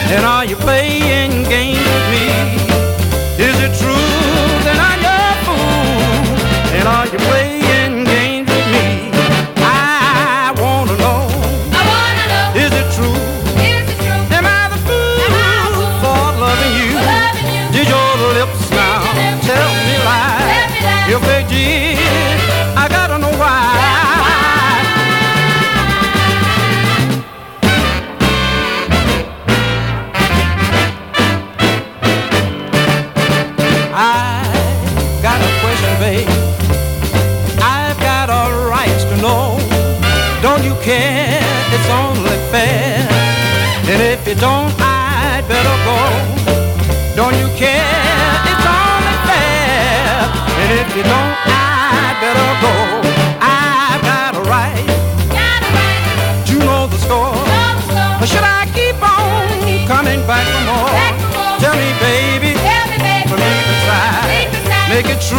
And are you playing games with me? Is it true that I'm your fool? And are you playing games with me? I wanna know. Is it true? Am I the fool for loving you? Did your lips now tell me lies? If they did, I gotta know why. I got a question, babe. I've got a right to know. Don't you care? It's only fair. And if you don't, I'd better go. Don't you care? It's only fair. And if you don't, I'd better go. I've got a right to know the score. Or should I keep on coming back for more? Tell me, baby, for me to try. Make it true.